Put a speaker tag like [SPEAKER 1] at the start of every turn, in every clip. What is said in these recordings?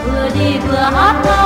[SPEAKER 1] vừa đi vừa hát ca.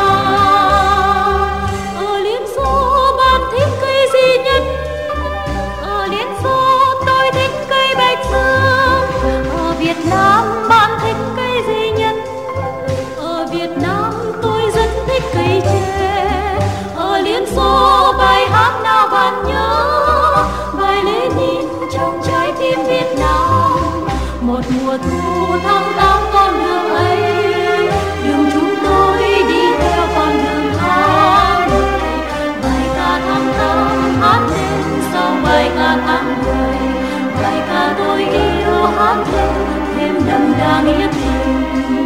[SPEAKER 1] Ở Liên Xô bạn thích cây gì nhất? Ở Liên Xô tôi thích cây bạch dương. Ở Việt Nam bạn thích cây gì nhất? Ở Việt Nam tôi rất thích cây tre. Ở Liên Xô bài hát nào bạn nhớ? Bài Lenin trong trái tim Việt Nam. Một mùa thu tháng 8 con đường ấy, đường chúng tôi đi theo con đường tháng 10. Bài ca tháng 8 hát lên sau bài ca tháng 10. Bài ca tôi yêu hát lên thêm đậm đà nghĩa tình.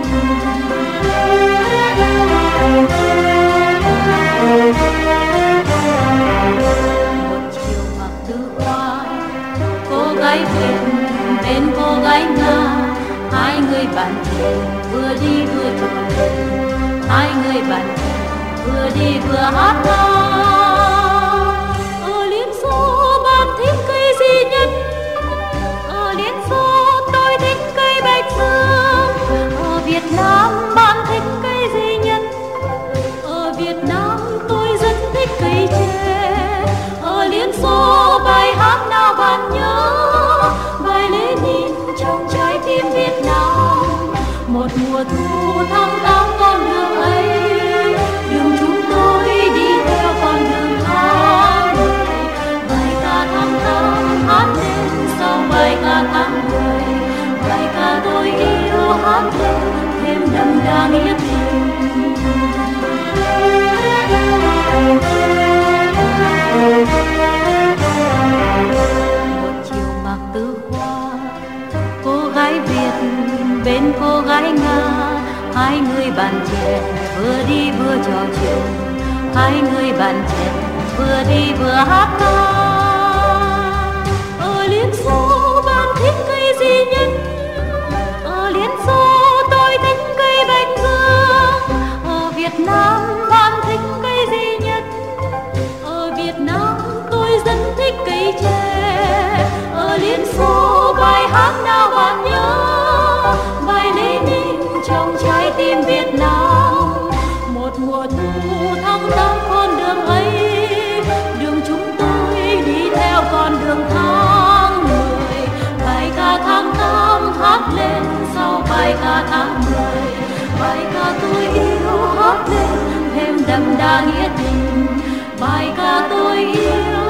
[SPEAKER 1] Một chiều mặc tư hoa, cô gái Việt bên cô gái Nga, hai người bạn trẻ vừa đi vừa trò chuyện. Hai người bạn trẻ vừa đi vừa hát ca. Ở Liên Xô bạn thích cây gì nhất? Ở Liên Xô tôi thích cây bạch dương. Ở Việt Nam bạn thích cây gì nhất? Ở Việt Nam tôi rất thích cây tre. Ở Liên Xô bài hát nào bạn nhớ? Bài Lenin trong trái tim Việt Nam. Một mùa thu tháng 8 con đường ấy, đường chúng tôi đi theo con đường tháng 10. Bài ca tháng 8 hát lên sau bài ca tháng 10. Bài ca tôi yêu hát lên thêm đậm đà nghĩa tình. Một chiều mặc tư hoa, cô gái Việt bên cô gái Nga, hai người bạn trẻ vừa đi vừa trò chuyện. Hai người bạn trẻ vừa đi vừa hát ca. Ở Liên Xô bạn thích cây gì nhất? Ở Liên Xô tôi thích cây bạch dương. Ở Việt Nam bạn thích cây gì nhất? Ở Việt Nam tôi rất thích cây tre. Ở Liên Xô bài hát nào bạn nhớ? Bài Lenin trong trái tim Việt Nam. Một mùa thu tháng 8 con đường ấy, đường chúng tôi đi theo con đường tháng 10. Bài ca tháng 8 hát lên sau bài ca tháng 10. Bài ca tôi yêu hát lên thêm đậm đà nghĩa tình. Bài ca tôi yêu